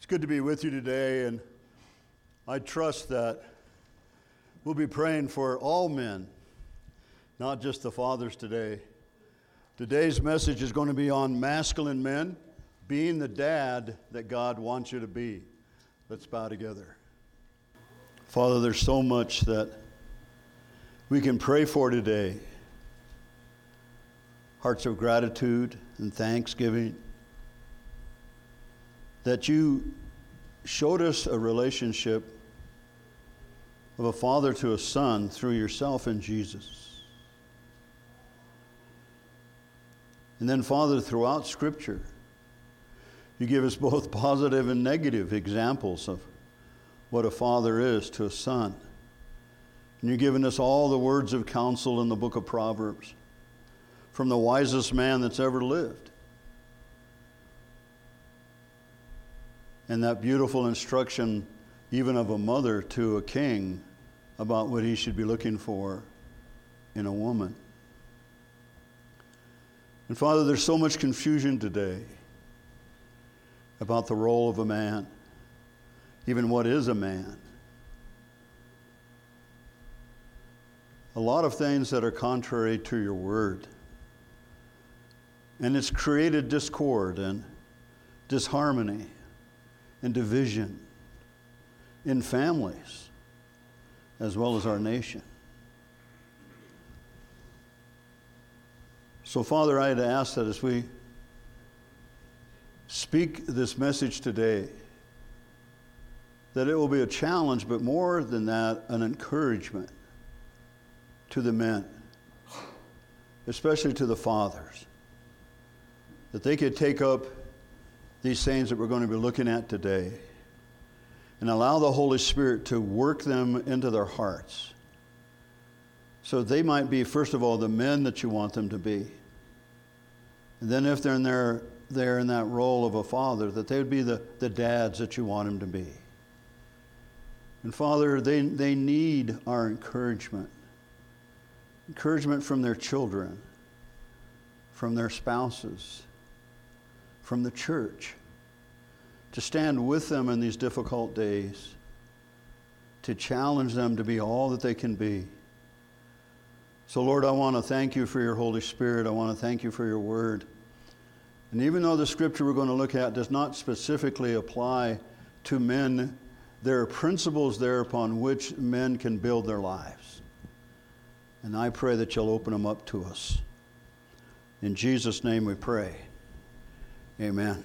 good to be with you today, and I trust that we'll be praying for all men, not just the fathers today. Today's message is going to be on masculine men, being the dad that God wants you to be. Let's bow together. Father, there's so much that we can pray for today. Hearts of gratitude and thanksgiving. That you showed us a relationship of a father to a son through yourself in Jesus. And then, Father, throughout Scripture, you give us both positive and negative examples of what a father is to a son. And you've given us all the words of counsel in the book of Proverbs from the wisest man that's ever lived. And that beautiful instruction even of a mother to a king about what he should be looking for in a woman. And Father, there's so much confusion today about the role of a man, even what is a man. A lot of things that are contrary to your word. And it's created discord and disharmony and division in families as well as our nation. So, Father, I had asked that as we speak this message today, that it will be a challenge, but more than that, an encouragement to the men, especially to the fathers, that they could take up these things that we're going to be looking at today and allow the Holy Spirit to work them into their hearts so they might be, first of all, the men that you want them to be. And then if they're in that role of a father, that they would be the dads that you want them to be. And Father, they need our encouragement. Encouragement from their children, from their spouses, from the church, to stand with them in these difficult days, to challenge them to be all that they can be. So Lord, I want to thank you for your Holy Spirit. I want to thank you for your word. And even though the scripture we're going to look at does not specifically apply to men, there are principles there upon which men can build their lives. And I pray that you'll open them up to us. In Jesus' name we pray. Amen.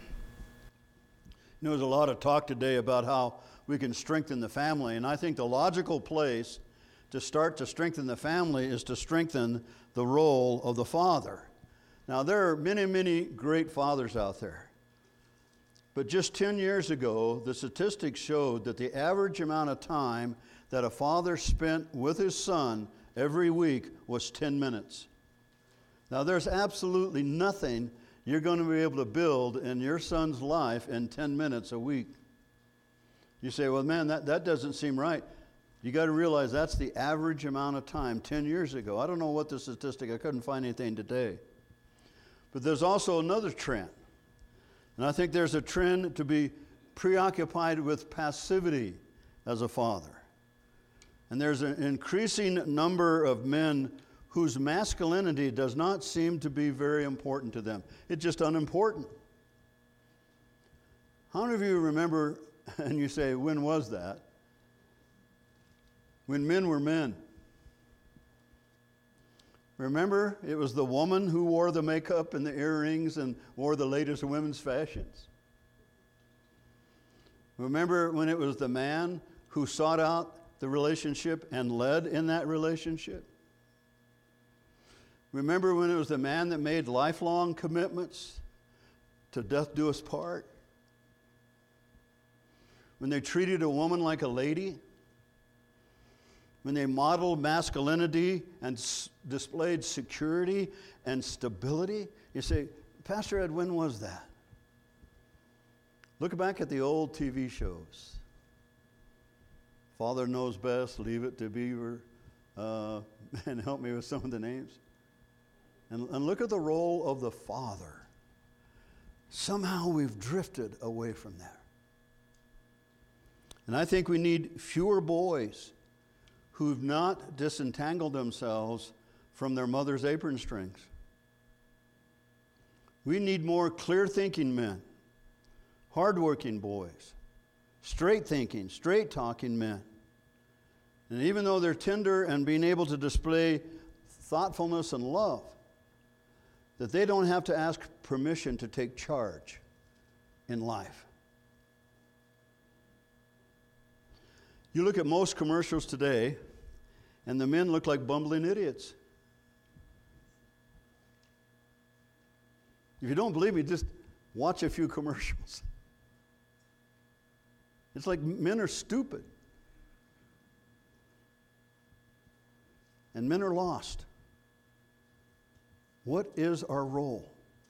There's a lot of talk today about how we can strengthen the family, and I think the logical place to start to strengthen the family is to strengthen the role of the father. Now, there are many, many great fathers out there, but just 10 years ago, the statistics showed that the average amount of time that a father spent with his son every week was 10 minutes. Now, there's absolutely nothing you're going to be able to build in your son's life in 10 minutes a week. You say, well, man, that doesn't seem right. You got to realize that's the average amount of time 10 years ago. I don't know what the statistic, I couldn't find anything today. But there's also another trend. And I think there's a trend to be preoccupied with passivity as a father. And there's an increasing number of men whose masculinity does not seem to be very important to them. It's just unimportant. How many of you remember, and you say, when was that? When men were men. Remember, it was the woman who wore the makeup and the earrings and wore the latest women's fashions. Remember when it was the man who sought out the relationship and led in that relationship? Remember when it was the man that made lifelong commitments to death do us part? When they treated a woman like a lady? When they modeled masculinity and displayed security and stability? You say, Pastor Ed, when was that? Look back at the old TV shows. Father Knows Best, Leave It to Beaver, and help me with some of the names. And look at the role of the father. Somehow we've drifted away from that. And I think we need fewer boys who've not disentangled themselves from their mother's apron strings. We need more clear-thinking men, hardworking boys, straight-thinking, straight-talking men. And even though they're tender and being able to display thoughtfulness and love, that they don't have to ask permission to take charge in life. You look at most commercials today, and the men look like bumbling idiots. If you don't believe me, just watch a few commercials. It's like men are stupid. And men are lost. What is our role?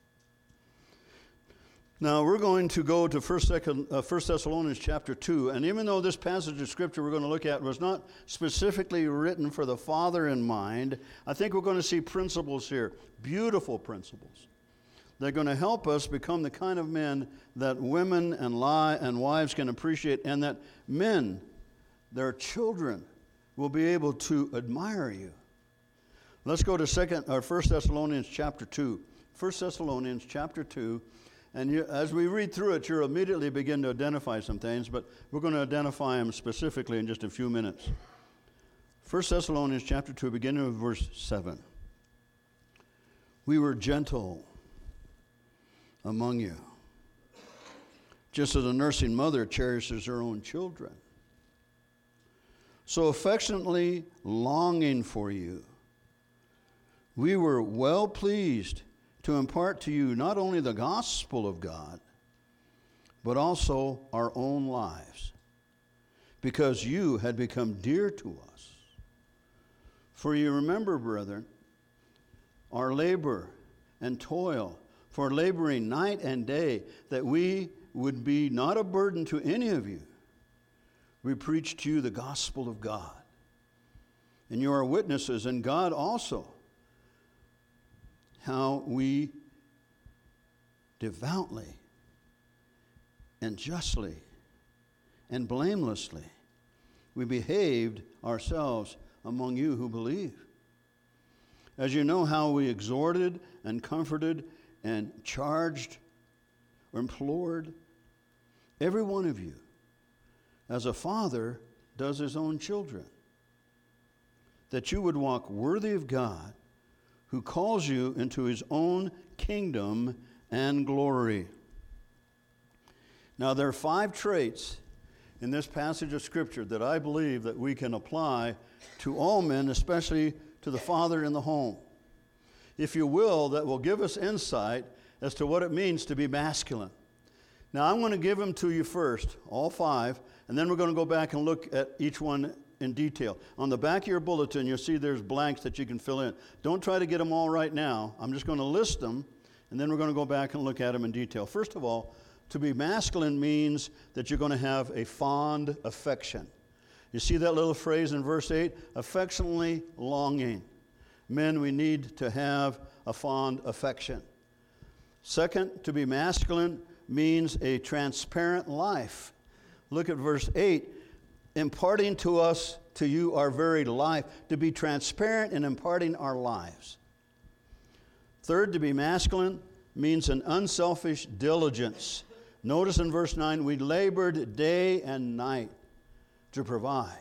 Now, we're going to go to 1 Thessalonians chapter 2. And even though this passage of Scripture we're going to look at was not specifically written for the father in mind, I think we're going to see principles here, beautiful principles. They're going to help us become the kind of men that women and wives can appreciate, and that men, their children, will be able to admire you. Let's go to 1 Thessalonians chapter 2. 1 Thessalonians chapter 2. And as we read through it, you'll immediately begin to identify some things, but we're going to identify them specifically in just a few minutes. 1 Thessalonians chapter 2, beginning with verse 7. We were gentle among you, just as a nursing mother cherishes her own children, so affectionately longing for you. We were well pleased to impart to you not only the gospel of God, but also our own lives, because you had become dear to us. For you remember, brethren, our labor and toil, for laboring night and day, that we would be not a burden to any of you. We preached to you the gospel of God. And you are witnesses, and God also, how we devoutly and justly and blamelessly we behaved ourselves among you who believe. As you know how we exhorted and comforted and charged or implored every one of you, as a father does his own children, that you would walk worthy of God, who calls you into his own kingdom and glory. Now, there are 5 traits in this passage of Scripture that I believe that we can apply to all men, especially to the father in the home. If you will, that will give us insight as to what it means to be masculine. Now, I'm going to give them to you first, all 5, and then we're going to go back and look at each one in detail. On the back of your bulletin, you'll see there's blanks that you can fill in. Don't try to get them all right now. I'm just going to list them, and then we're going to go back and look at them in detail. First of all, to be masculine means that you're going to have a fond affection. You see that little phrase in verse 8? Affectionately longing. Men, we need to have a fond affection. Second, to be masculine means a transparent life. Look at verse 8. Imparting to you our very life, to be transparent in imparting our lives. Third, to be masculine means an unselfish diligence. Notice in verse 9, we labored day and night to provide.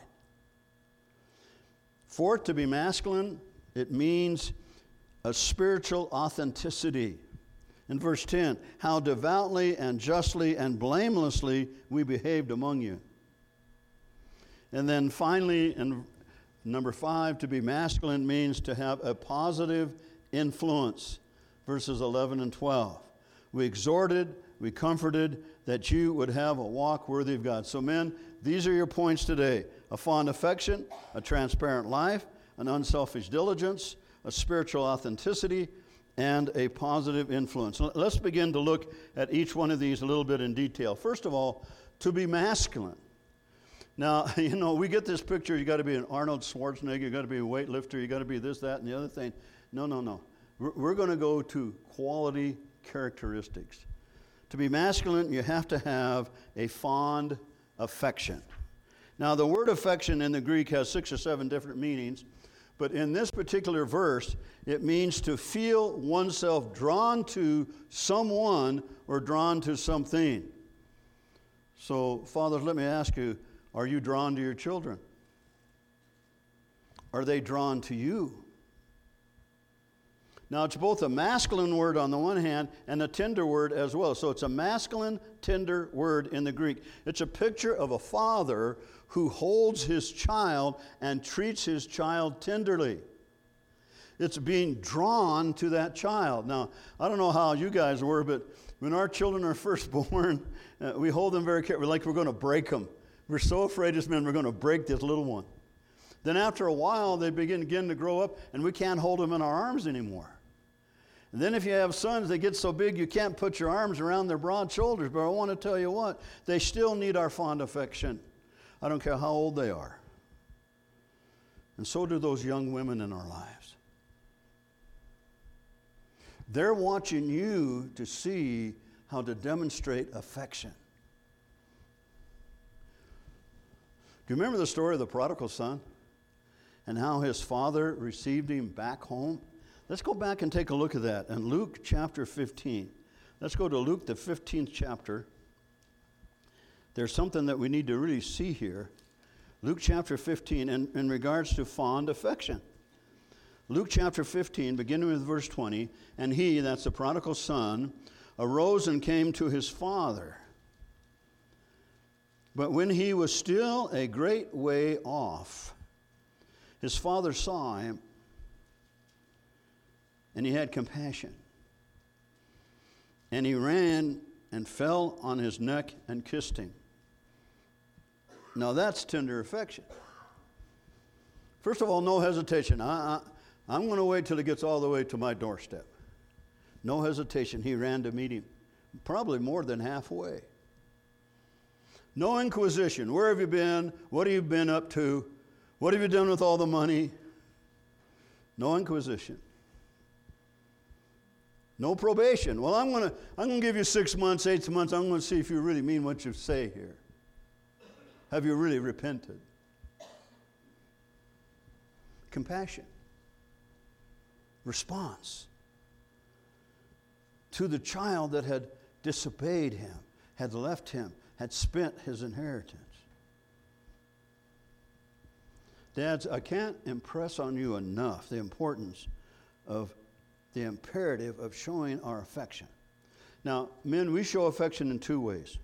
Fourth, to be masculine, it means a spiritual authenticity. In verse 10, how devoutly and justly and blamelessly we behaved among you. And then finally, in number 5, to be masculine means to have a positive influence. Verses 11 and 12. We exhorted, we comforted that you would have a walk worthy of God. So men, these are your points today. A fond affection, a transparent life, an unselfish diligence, a spiritual authenticity, and a positive influence. Let's begin to look at each one of these a little bit in detail. First of all, to be masculine. Now, we get this picture, you got to be an Arnold Schwarzenegger, you got to be a weightlifter, you got to be this, that, and the other thing. No. We're going to go to quality characteristics. To be masculine, you have to have a fond affection. Now, the word affection in the Greek has 6 or 7 different meanings, but in this particular verse, it means to feel oneself drawn to someone or drawn to something. So, fathers, let me ask you, are you drawn to your children? Are they drawn to you? Now, it's both a masculine word on the one hand and a tender word as well. So it's a masculine, tender word in the Greek. It's a picture of a father who holds his child and treats his child tenderly. It's being drawn to that child. Now, I don't know how you guys were, but when our children are first born, we hold them very carefully, like we're going to break them. We're so afraid as men we're going to break this little one. Then after a while, they begin to grow up, and we can't hold them in our arms anymore. And then if you have sons, they get so big you can't put your arms around their broad shoulders. But I want to tell you what, they still need our fond affection. I don't care how old they are. And so do those young women in our lives. They're watching you to see how to demonstrate affection. Do you remember the story of the prodigal son and how his father received him back home? Let's go back and take a look at that in Luke chapter 15. Let's go to Luke, the 15th chapter. There's something that we need to really see here. Luke chapter 15 in regards to fond affection. Luke chapter 15, beginning with verse 20, and he, that's the prodigal son, arose and came to his father. But when he was still a great way off, his father saw him, and he had compassion. And he ran and fell on his neck and kissed him. Now that's tender affection. First of all, no hesitation. I'm going to wait till he gets all the way to my doorstep. No hesitation. He ran to meet him, probably more than halfway. No inquisition. Where have you been? What have you been up to? What have you done with all the money? No inquisition. No probation. Well, I'm going to give you 6 months, 8 months. I'm going to see if you really mean what you say here. Have you really repented? Compassion. Response to the child that had disobeyed him, had left him, had spent his inheritance. Dads, I can't impress on you enough the importance of the imperative of showing our affection. Now, men, we show affection in 2 ways.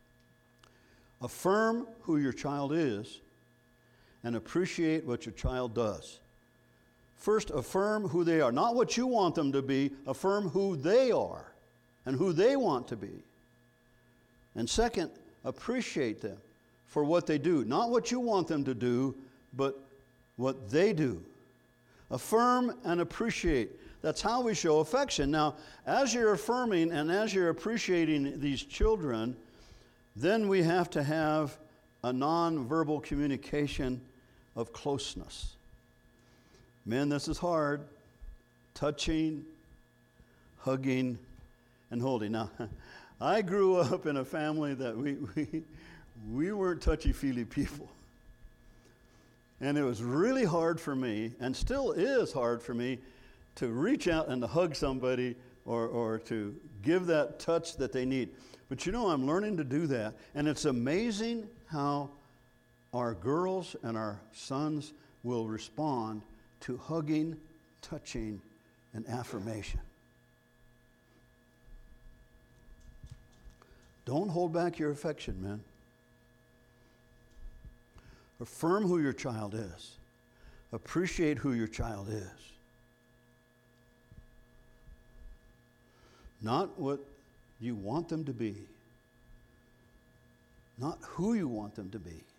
Affirm who your child is and appreciate what your child does. First, affirm who they are. Not what you want them to be, affirm who they are and who they want to be. And second, appreciate them for what they do. Not what you want them to do, but what they do. Affirm and appreciate. That's how we show affection. Now, as you're affirming and as you're appreciating these children, then we have to have a nonverbal communication of closeness. Men, this is hard. Touching, hugging, and holding. Now, I grew up in a family that we weren't touchy-feely people. And it was really hard for me, and still is hard for me, to reach out and to hug somebody or to give that touch that they need. But you know, I'm learning to do that. And it's amazing how our girls and our sons will respond to hugging, touching, and affirmation. Don't hold back your affection, men. Affirm who your child is. Appreciate who your child is. Not what you want them to be. Not who you want them to be.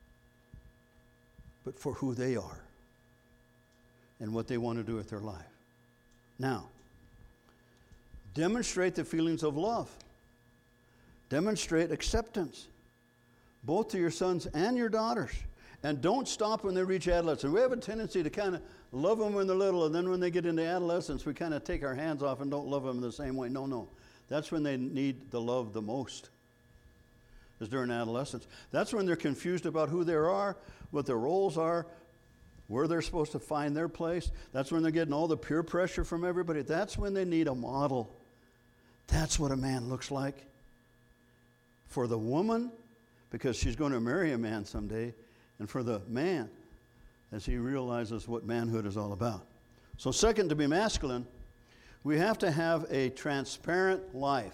But for who they are and what they want to do with their life. Now, demonstrate the feelings of love. Demonstrate acceptance, both to your sons and your daughters. And don't stop when they reach adolescence. We have a tendency to kind of love them when they're little, and then when they get into adolescence, we kind of take our hands off and don't love them the same way. No. That's when they need the love the most. is during adolescence. That's when they're confused about who they are, what their roles are, where they're supposed to find their place. That's when they're getting all the peer pressure from everybody. That's when they need a model. That's what a man looks like. For the woman, because she's going to marry a man someday, and for the man, as he realizes what manhood is all about. So second, to be masculine, we have to have a transparent life.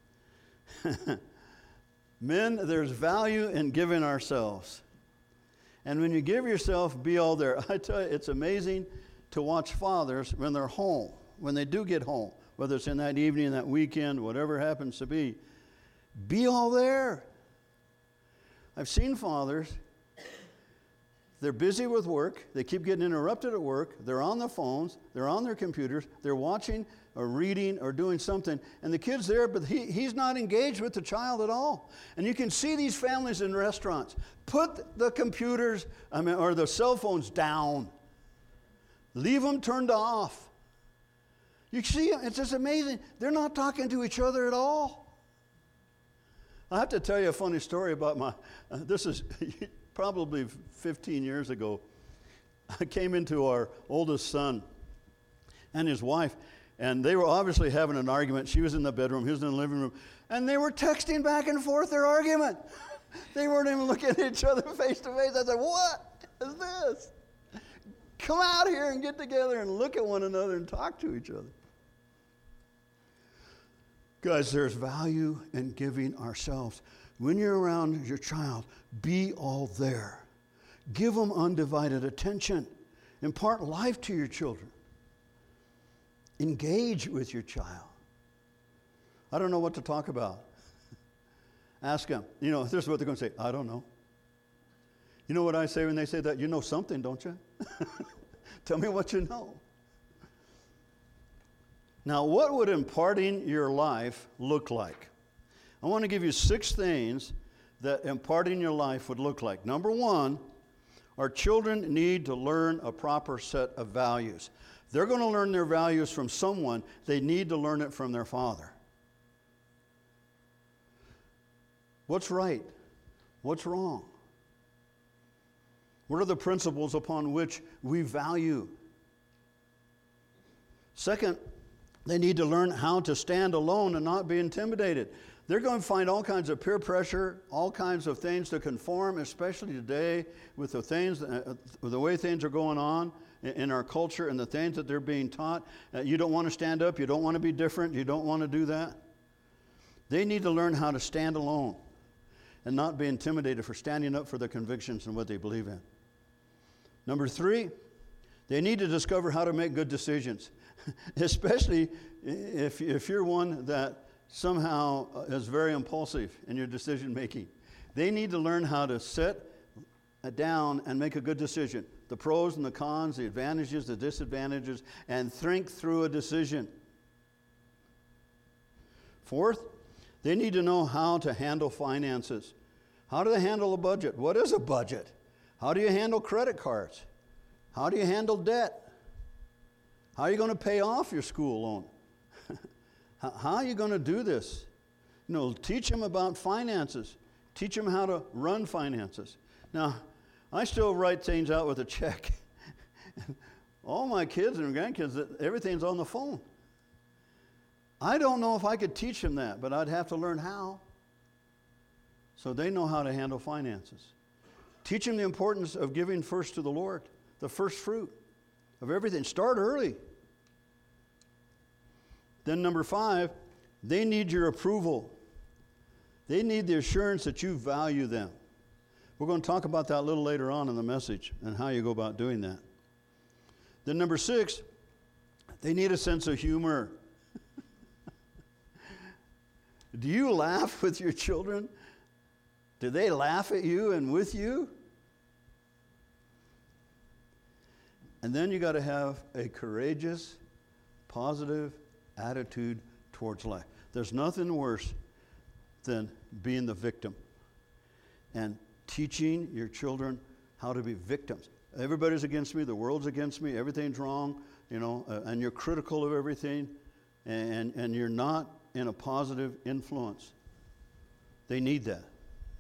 Men, there's value in giving ourselves. And when you give yourself, be all there. I tell you, it's amazing to watch fathers when they're home, when they do get home, whether it's in that evening, that weekend, whatever happens to be. Be all there. I've seen fathers, they're busy with work, they keep getting interrupted at work, they're on the phones, they're on their computers, they're watching or reading or doing something, and the kid's there, but he's not engaged with the child at all. And you can see these families in restaurants. Put the computers, or the cell phones down. Leave them turned off. You see, it's just amazing. They're not talking to each other at all. I have to tell you a funny story about this is probably 15 years ago. I came into our oldest son and his wife, and they were obviously having an argument. She was in the bedroom, he was in the living room, and they were texting back and forth their argument. They weren't even looking at each other face to face. I said, what is this? Come out here and get together and look at one another and talk to each other. Guys, there's value in giving ourselves. When you're around your child, be all there. Give them undivided attention. Impart life to your children. Engage with your child. I don't know what to talk about. Ask them. This is what they're going to say. I don't know. You know what I say when they say that? You know something, don't you? Tell me what you know. Now, what would imparting your life look like? I want to give you 6 things that imparting your life would look like. Number 1, our children need to learn a proper set of values. They're going to learn their values from someone. They need to learn it from their father. What's right? What's wrong? What are the principles upon which we value? Second, they need to learn how to stand alone and not be intimidated. They're going to find all kinds of peer pressure, all kinds of things to conform, especially today with the way things are going on in our culture and the things that they're being taught. You don't want to stand up. You don't want to be different. You don't want to do that. They need to learn how to stand alone and not be intimidated for standing up for their convictions and what they believe in. Number 3, they need to discover how to make good decisions, especially if you're one that somehow is very impulsive in your decision making. They need to learn how to sit down and make a good decision. The pros and the cons, the advantages, the disadvantages, and think through a decision. 4th, they need to know how to handle finances. How do they handle a budget? What is a budget? How do you handle credit cards? How do you handle debt? How are you going to pay off your school loan? How are you going to do this? Teach them about finances. Teach them how to run finances. Now, I still write things out with a check. All my kids and grandkids, everything's on the phone. I don't know if I could teach them that, but I'd have to learn how. So they know how to handle finances. Teach them the importance of giving first to the Lord, the first fruit of everything. Start early. Then number 5, they need your approval. They need the assurance that you value them. We're going to talk about that a little later on in the message and how you go about doing that. Then number 6, they need a sense of humor. Do you laugh with your children? Do they laugh at you and with you? And then you got to have a courageous, positive attitude towards life. There's nothing worse than being the victim and teaching your children how to be victims. Everybody's against me, the world's against me, everything's wrong, and you're critical of everything, and you're not in a positive influence. They need that.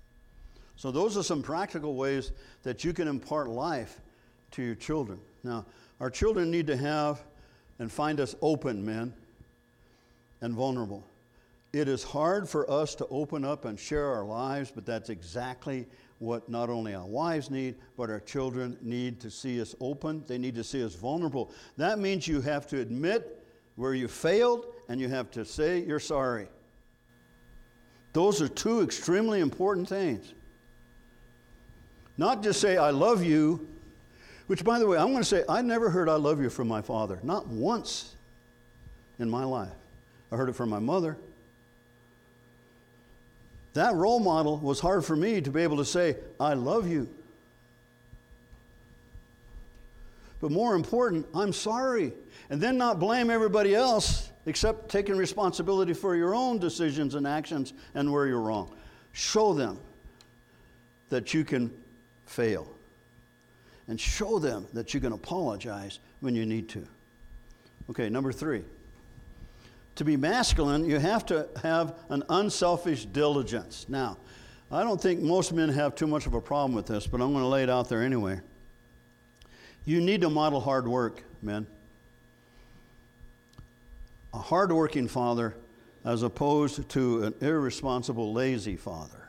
So those are some practical ways that you can impart life to your children. Now, our children need to have and find us open, men, and vulnerable. It is hard for us to open up and share our lives, but that's exactly what not only our wives need, but our children need to see us open. They need to see us vulnerable. That means you have to admit where you failed, and you have to say you're sorry. Those are two extremely important things. Not just say, I love you, which, by the way, I'm going to say, I never heard I love you from my father. Not once in my life. I heard it from my mother. That role model was hard for me to be able to say, I love you. But more important, I'm sorry. And then not blame everybody else, except taking responsibility for your own decisions and actions and where you're wrong. Show them that you can fail. And show them that you can apologize when you need to. Okay, number 3. To be masculine, you have to have an unselfish diligence. Now, I don't think most men have too much of a problem with this, but I'm going to lay it out there anyway. You need to model hard work, men. A hardworking father as opposed to an irresponsible, lazy father.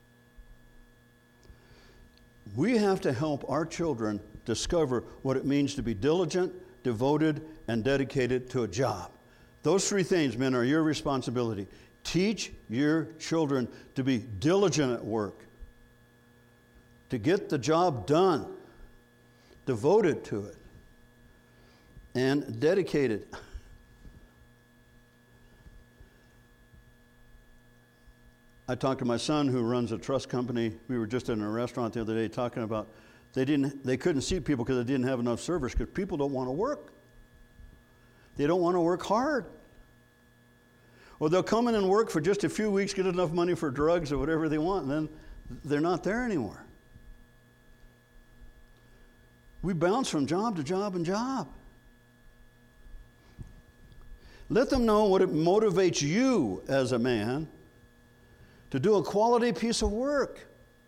We have to help our children discover what it means to be diligent, devoted, and dedicated to a job. Those 3 things, men, are your responsibility. Teach your children to be diligent at work, to get the job done, devoted to it, and dedicated. I talked to my son who runs a trust company. We were just in a restaurant the other day talking about they couldn't see people because they didn't have enough servers because people don't want to work. They don't want to work hard. Or they'll come in and work for just a few weeks, get enough money for drugs or whatever they want, and then they're not there anymore. We bounce from job to job and job. Let them know what it motivates you as a man to do a quality piece of work,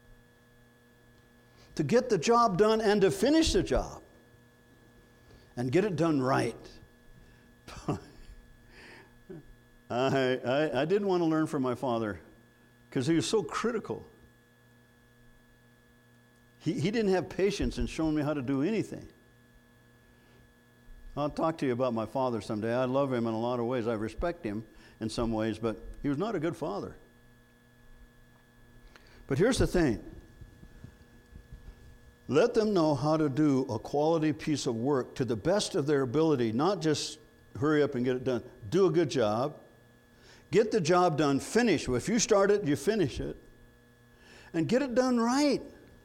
to get the job done and to finish the job and get it done right. I didn't want to learn from my father because he was so critical. He didn't have patience in showing me how to do anything. I'll talk to you about my father someday. I love him in a lot of ways. I respect him in some ways, but he was not a good father. But here's the thing. Let them know how to do a quality piece of work to the best of their ability, not just hurry up and get it done. Do a good job. Get the job done, finish. If you start it, you finish it. And get it done right.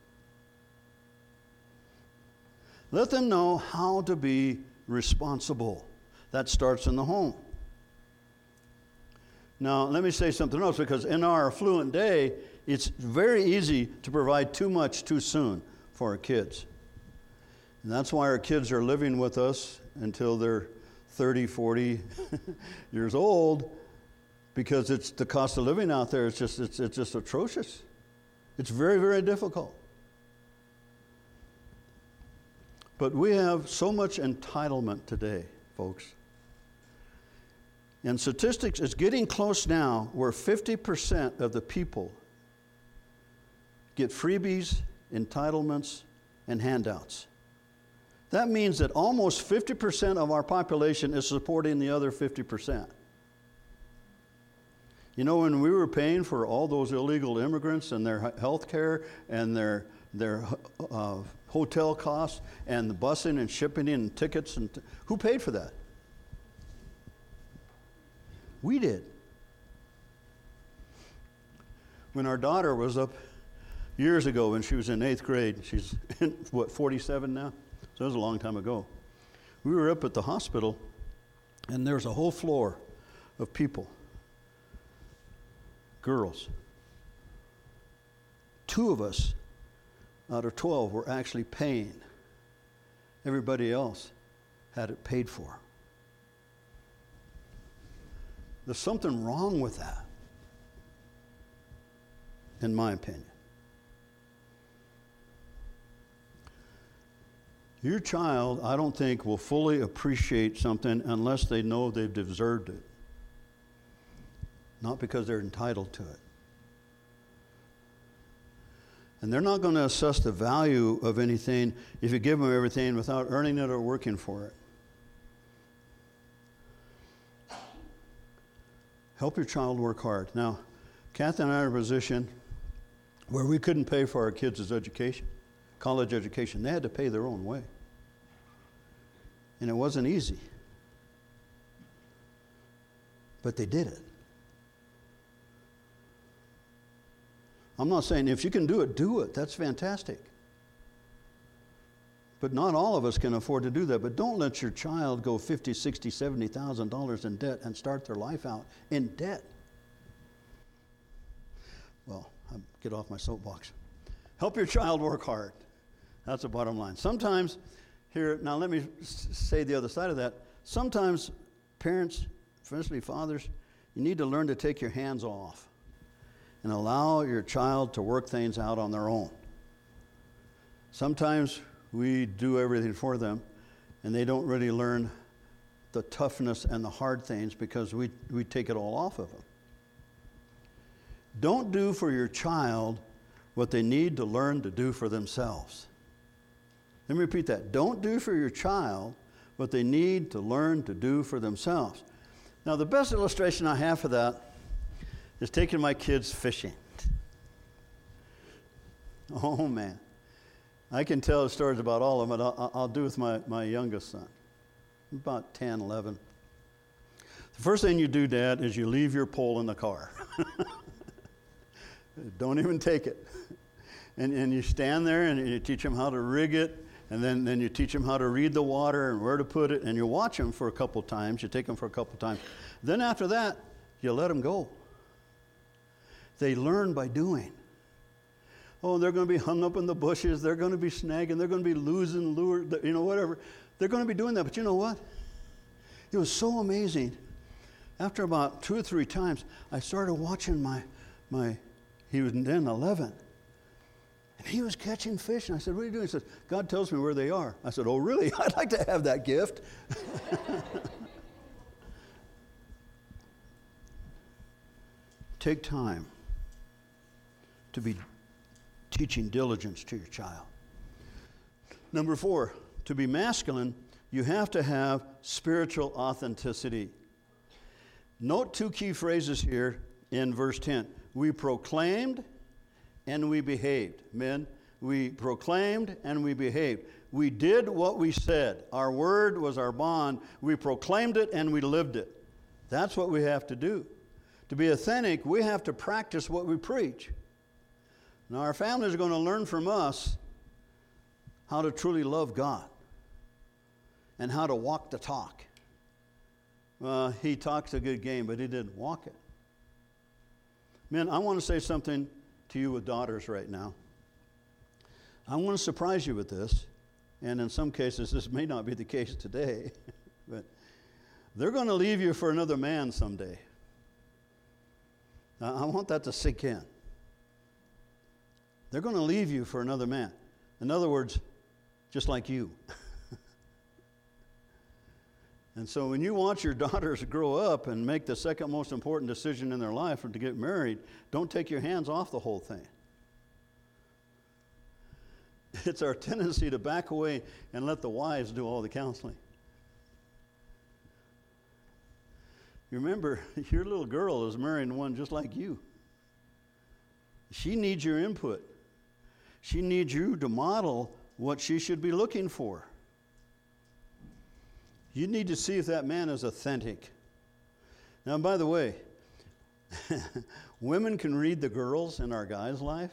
Let them know how to be responsible. That starts in the home. Now, let me say something else, because in our affluent day, it's very easy to provide too much too soon for our kids. And that's why our kids are living with us until they're 30, 40 years old, because it's the cost of living out there. It's just atrocious. It's very, very difficult. But we have so much entitlement today, folks. And statistics is getting close now where 50% of the people get freebies, entitlements, and handouts. That means that almost 50% of our population is supporting the other 50%. You know, when we were paying for all those illegal immigrants and their health care and their hotel costs and the busing and shipping and tickets, who paid for that? We did. When our daughter was up years ago, when she was in 8th grade, she's, 47 now? So it was a long time ago. We were up at the hospital, and there's a whole floor of people, girls. 2 of us out of 12 were actually paying. Everybody else had it paid for. There's something wrong with that, in my opinion. Your child, I don't think, will fully appreciate something unless they know they've deserved it. Not because they're entitled to it. And they're not going to assess the value of anything if you give them everything without earning it or working for it. Help your child work hard. Now, Kathy and I are in a position where we couldn't pay for our kids' education, college education. They had to pay their own way. And it wasn't easy. But they did it. I'm not saying if you can do it, do it. That's fantastic. But not all of us can afford to do that. But don't let your child go $50,000, $60,000, $70,000 in debt and start their life out in debt. Well, I'll get off my soapbox. Help your child work hard. That's the bottom line. Sometimes, now let me say the other side of that. Sometimes parents, especially fathers, you need to learn to take your hands off and allow your child to work things out on their own. Sometimes we do everything for them, and they don't really learn the toughness and the hard things because we take it all off of them. Don't do for your child what they need to learn to do for themselves. Let me repeat that. Don't do for your child what they need to learn to do for themselves. Now, the best illustration I have for that is taking my kids fishing. Oh, man. I can tell stories about all of them, but I'll do with my youngest son, about 10, 11. The first thing you do, Dad, is you leave your pole in the car. Don't even take it. And you stand there and you teach them how to rig it, and then you teach them how to read the water and where to put it, and you watch them for a couple times. You take them for a couple times. Then after that, you let them go. They learn by doing. Oh, they're going to be hung up in the bushes. They're going to be snagging. They're going to be losing lure, whatever. They're going to be doing that. But you know what? It was so amazing. After about 2 or 3 times, I started watching he was then 11. And he was catching fish. And I said, what are you doing? He said, God tells me where they are. I said, oh, really? I'd like to have that gift. Take time to be teaching diligence to your child. Number 4, to be masculine, you have to have spiritual authenticity. Note 2 key phrases here in verse 10. We proclaimed and we behaved. Men, we proclaimed and we behaved. We did what we said. Our word was our bond. We proclaimed it and we lived it. That's what we have to do. To be authentic, we have to practice what we preach. Now, our families are going to learn from us how to truly love God and how to walk the talk. He talks a good game, but he didn't walk it. Men, I want to say something to you with daughters right now. I want to surprise you with this, and in some cases this may not be the case today, but they're going to leave you for another man someday. I want that to sink in. They're going to leave you for another man. In other words, just like you. And so when you watch your daughters grow up and make the second most important decision in their life to get married, don't take your hands off the whole thing. It's our tendency to back away and let the wives do all the counseling. You remember, your little girl is marrying one just like you. She needs your input. She needs you to model what she should be looking for. You need to see if that man is authentic. Now, by the way, women can read the girls in our guys' life,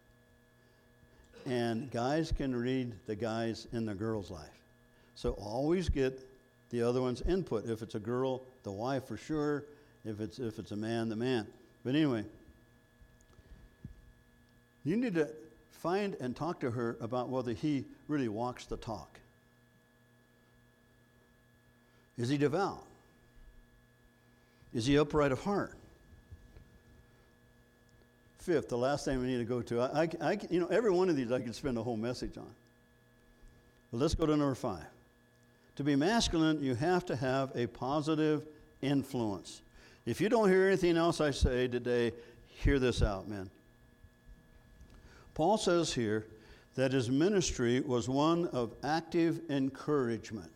and guys can read the guys in the girls' life. So always get the other one's input. If it's a girl, the wife for sure. If it's a man, the man. But anyway, you need to find and talk to her about whether he really walks the talk. Is he devout? Is he upright of heart? 5th, the last thing we need to go to. Every one of these I could spend a whole message on. But let's go to number 5. To be masculine, you have to have a positive influence. If you don't hear anything else I say today, hear this out, man. Paul says here that his ministry was one of active encouragement.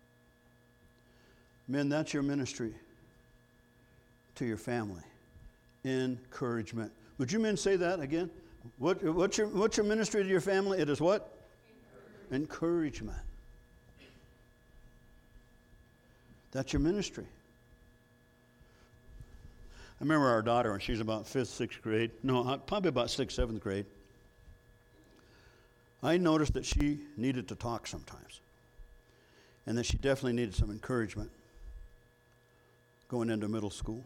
Men, that's your ministry to your family. Encouragement. Would you men say that again? What's your ministry to your family? It is what? Encouragement. That's your ministry. I remember our daughter when she was about 5th, 6th grade. No, probably about 6th, 7th grade. I noticed that she needed to talk sometimes. And that she definitely needed some encouragement going into middle school.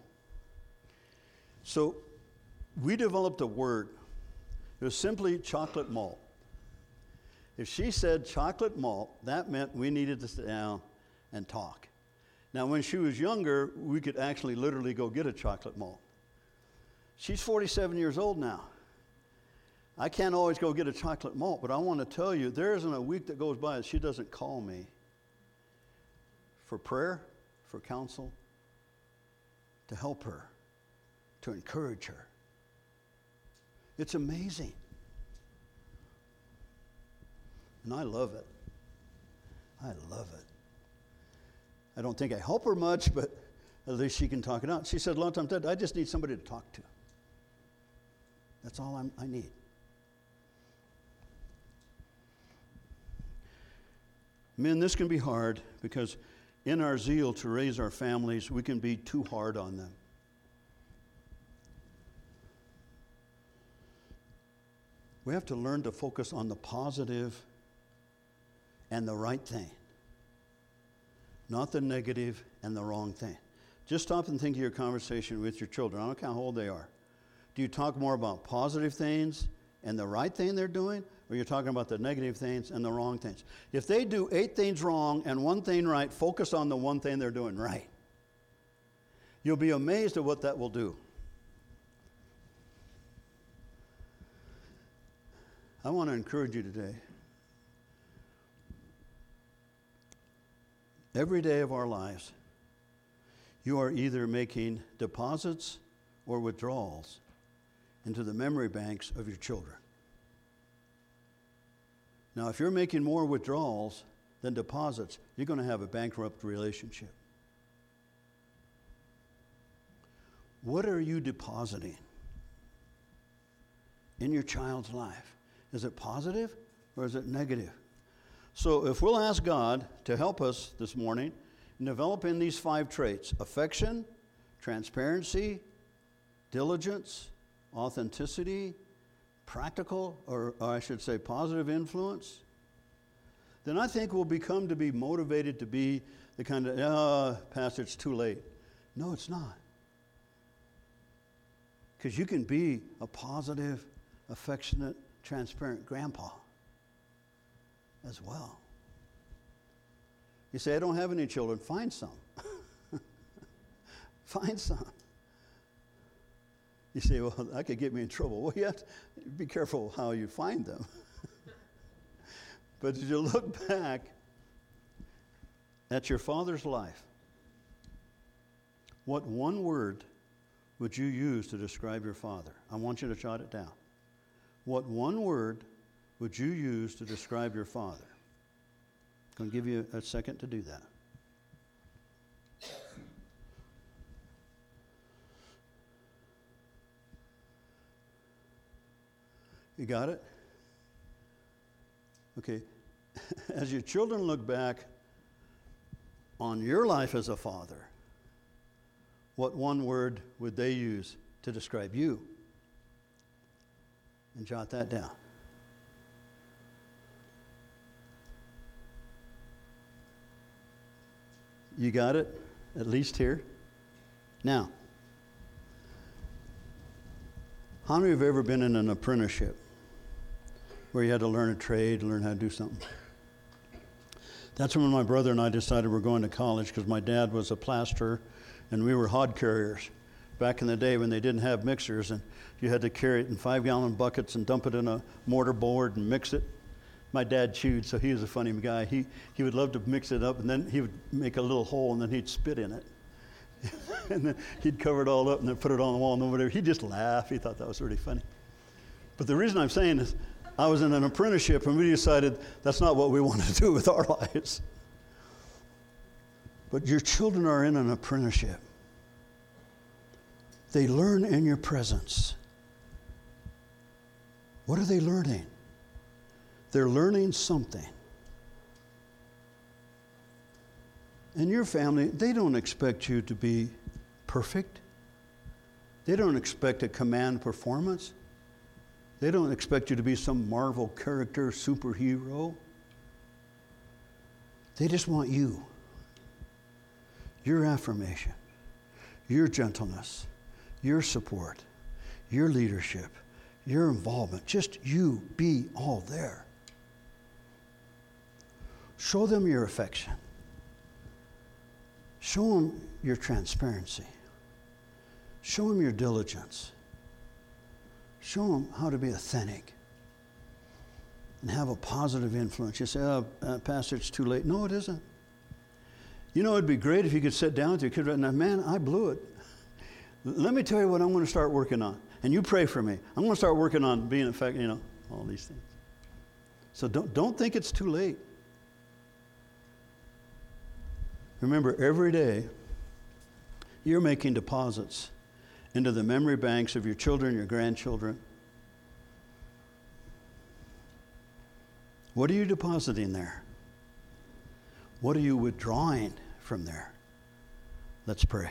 So we developed a word. It was simply chocolate malt. If she said chocolate malt, that meant we needed to sit down and talk. Now, when she was younger, we could actually literally go get a chocolate malt. She's 47 years old now. I can't always go get a chocolate malt, but I want to tell you, there isn't a week that goes by that she doesn't call me for prayer, for counsel, to help her, to encourage her. It's amazing. And I love it. I love it. I don't think I help her much, but at least she can talk it out. She said a lot of times, Dad, I just need somebody to talk to. That's all I need. Men, this can be hard because in our zeal to raise our families, we can be too hard on them. We have to learn to focus on the positive and the right thing, not the negative and the wrong thing. Just stop and think of your conversation with your children. I don't care how old they are. Do you talk more about positive things and the right thing they're doing, or you're talking about the negative things and the wrong things? If they do 8 things wrong and 1 thing right, focus on the 1 thing they're doing right. You'll be amazed at what that will do. I want to encourage you today. Every day of our lives, you are either making deposits or withdrawals into the memory banks of your children. Now, if you're making more withdrawals than deposits, you're going to have a bankrupt relationship. What are you depositing in your child's life? Is it positive or is it negative? So if we'll ask God to help us this morning in developing these 5 traits: affection, transparency, diligence, authenticity, practical, or I should say positive influence, then I think we'll become to be motivated to be the kind of, Pastor, it's too late. No, it's not. Because you can be a positive, affectionate, transparent grandpa as well. You say, I don't have any children. Find some. Find some. You say, well, that could get me in trouble. Well, you have to be careful how you find them. But as you look back at your father's life, what 1 word would you use to describe your father? I want you to jot it down. What 1 word would you use to describe your father? I'm going to give you a second to do that. You got it? Okay. As your children look back on your life as a father, what 1 word would they use to describe you? And jot that down. You got it? At least here? Now, how many of you have ever been in an apprenticeship where you had to learn a trade, learn how to do something? That's when my brother and I decided we're going to college because my dad was a plasterer and we were hod carriers back in the day when they didn't have mixers and you had to carry it in 5-gallon buckets and dump it in a mortar board and mix it. my dad chewed, so he was a funny guy. He would love to mix it up, and then he would make a little hole, and then he'd spit in it. And then he'd cover it all up and then put it on the wall and whatever. He'd just laugh. He thought that was really funny. But the reason I'm saying is I was in an apprenticeship, and we decided that's not what we want to do with our lives. But your children are in an apprenticeship. They learn in your presence. What are they learning? They're learning something. In your family, they don't expect you to be perfect. They don't expect a command performance. They don't expect you to be some Marvel character, superhero. They just want you. Your affirmation, your gentleness, your support, your leadership, your involvement. Just you be all there. Show them your affection. Show them your transparency. Show them your diligence. Show them how to be authentic and have a positive influence. You say, Pastor, it's too late. No, it isn't. You know, it'd be great if you could sit down with your kid right now. Man, I blew it. Let me tell you what I'm going to start working on. And you pray for me. I'm going to start working on being effective, all these things. So don't think it's too late. Remember, every day, you're making deposits into the memory banks of your children, your grandchildren. What are you depositing there? What are you withdrawing from there? Let's pray.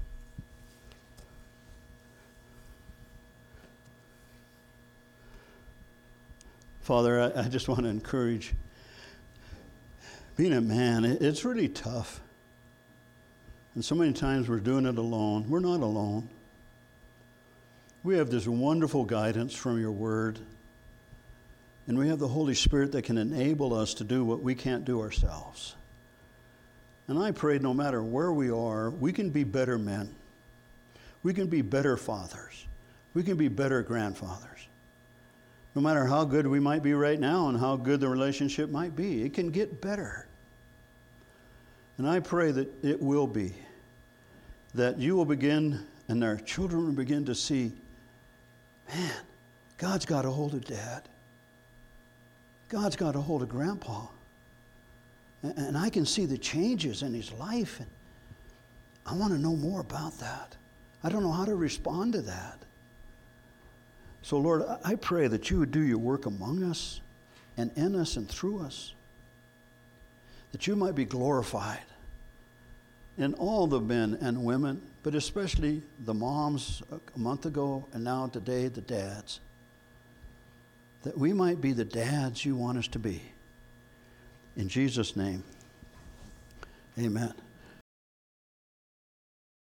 Father, I just want to encourage, being a man, it's really tough. And so many times we're doing it alone. We're not alone. We have this wonderful guidance from your word. And we have the Holy Spirit that can enable us to do what we can't do ourselves. And I pray no matter where we are, we can be better men. We can be better fathers. We can be better grandfathers. No matter how good we might be right now and how good the relationship might be, it can get better. And I pray that it will be, that you will begin and our children will begin to see, man, God's got a hold of Dad. God's got a hold of Grandpa. And I can see the changes in his life. And I want to know more about that. I don't know how to respond to that. So, Lord, I pray that you would do your work among us and in us and through us. That you might be glorified in all the men and women, but especially the moms a month ago and now today the dads. That we might be the dads you want us to be. In Jesus' name, amen.